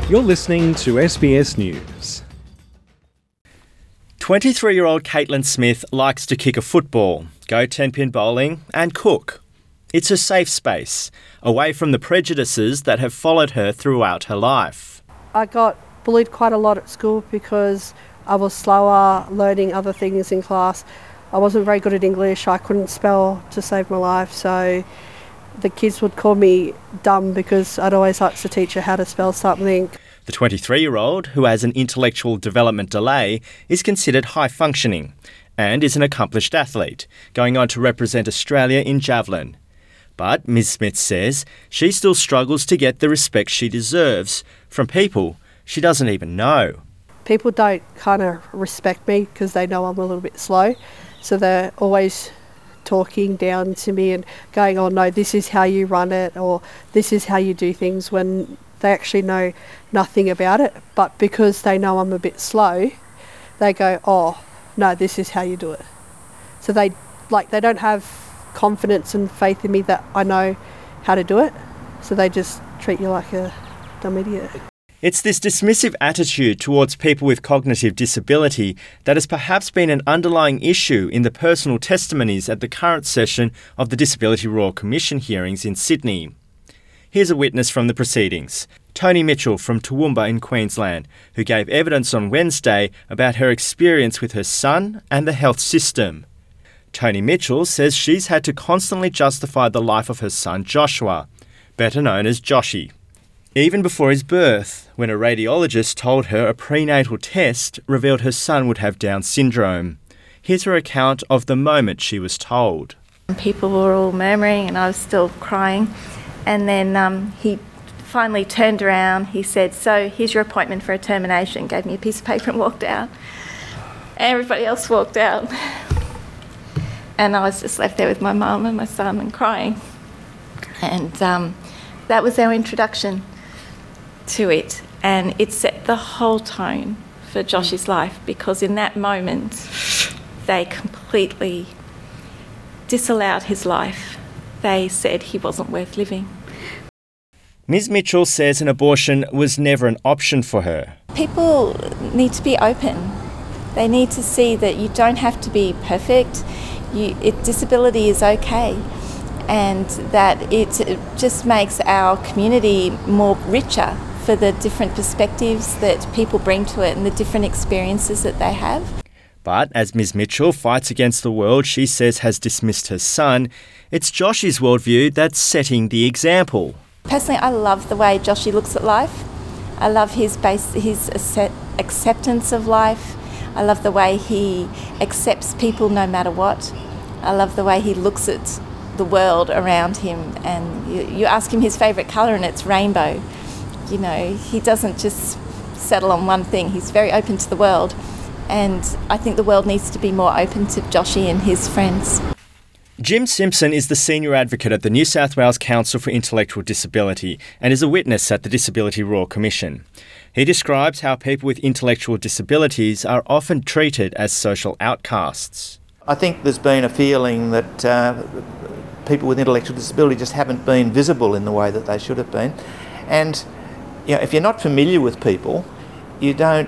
You're listening to SBS News. 23-year-old Caitlin Smith likes to kick a football, go 10-pin bowling and cook. It's her safe space, away from the prejudices that have followed her throughout her life. I got bullied quite a lot at school because I was slower learning other things in class. I wasn't very good at English. I couldn't spell to save my life, so the kids would call me dumb because I'd always ask the teacher how to spell something. The 23-year-old, who has an intellectual development delay, is considered high-functioning and is an accomplished athlete, going on to represent Australia in javelin. But Ms Smith says she still struggles to get the respect she deserves from people she doesn't even know. People don't kind of respect me because they know I'm a little bit slow, so they're always talking down to me and going, oh no, this is how you run it, or this is how you do things, when they actually know nothing about it. But because they know I'm a bit slow, they go, oh no, this is how you do it. So they don't have confidence and faith in me that I know how to do it, so they just treat you like a dumb idiot. It's this dismissive attitude towards people with cognitive disability that has perhaps been an underlying issue in the personal testimonies at the current session of the Disability Royal Commission hearings in Sydney. Here's a witness from the proceedings, Tony Mitchell from Toowoomba in Queensland, who gave evidence on Wednesday about her experience with her son and the health system. Tony Mitchell says she's had to constantly justify the life of her son Joshua, better known as Joshy. Even before his birth, when a radiologist told her a prenatal test revealed her son would have Down syndrome. Here's her account of the moment she was told. People were all murmuring and I was still crying. And then he finally turned around. He said, so here's your appointment for a termination. Gave me a piece of paper and walked out. Everybody else walked out. And I was just left there with my mum and my son and crying. And that was our introduction to it, and it set the whole tone for Joshy's life, because in that moment they completely disallowed his life. They said he wasn't worth living. Ms Mitchell says an abortion was never an option for her. People need to be open. They need to see that you don't have to be perfect. Disability is okay, and that it just makes our community more richer for the different perspectives that people bring to it and the different experiences that they have. But as Ms Mitchell fights against the world she says has dismissed her son, it's Joshy's worldview that's setting the example. Personally, I love the way Joshy looks at life. I love his acceptance of life. I love the way he accepts people no matter what. I love the way he looks at the world around him, and you ask him his favourite colour and it's rainbow. You know, he doesn't just settle on one thing. He's very open to the world, and I think the world needs to be more open to Joshy and his friends. Jim Simpson is the Senior Advocate at the New South Wales Council for Intellectual Disability and is a witness at the Disability Royal Commission. He describes how people with intellectual disabilities are often treated as social outcasts. I think there's been a feeling that people with intellectual disability just haven't been visible in the way that they should have been. And you know, if you're not familiar with people, you don't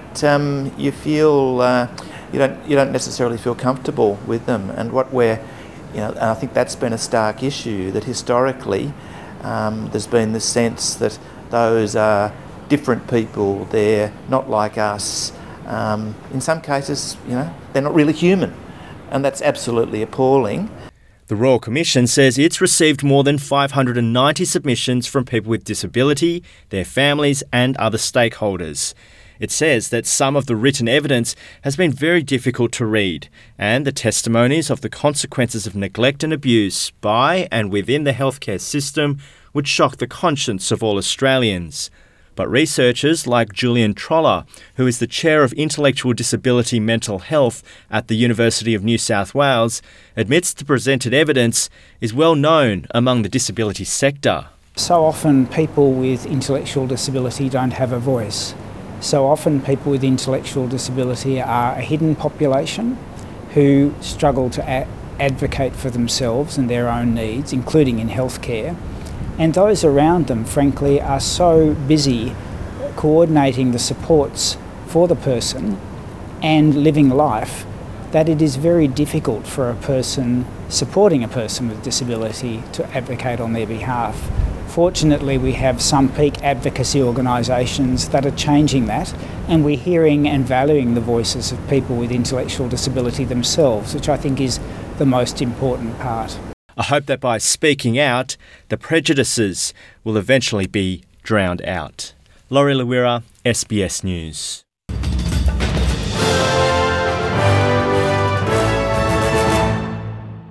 necessarily feel comfortable with them. And and I think that's been a stark issue, that historically there's been this sense that those are different people, they're not like us. In some cases, they're not really human, and that's absolutely appalling. The Royal Commission says it's received more than 590 submissions from people with disability, their families and other stakeholders. It says that some of the written evidence has been very difficult to read, and the testimonies of the consequences of neglect and abuse by and within the healthcare system would shock the conscience of all Australians. But researchers like Julian Troller, who is the Chair of Intellectual Disability Mental Health at the University of New South Wales, admits the presented evidence is well known among the disability sector. So often people with intellectual disability don't have a voice. So often people with intellectual disability are a hidden population who struggle to advocate for themselves and their own needs, including in healthcare. And those around them, frankly, are so busy coordinating the supports for the person and living life, that it is very difficult for a person supporting a person with disability to advocate on their behalf. Fortunately, we have some peak advocacy organisations that are changing that, and we're hearing and valuing the voices of people with intellectual disability themselves, which I think is the most important part. I hope that by speaking out, the prejudices will eventually be drowned out. Laurie Lawira, SBS News.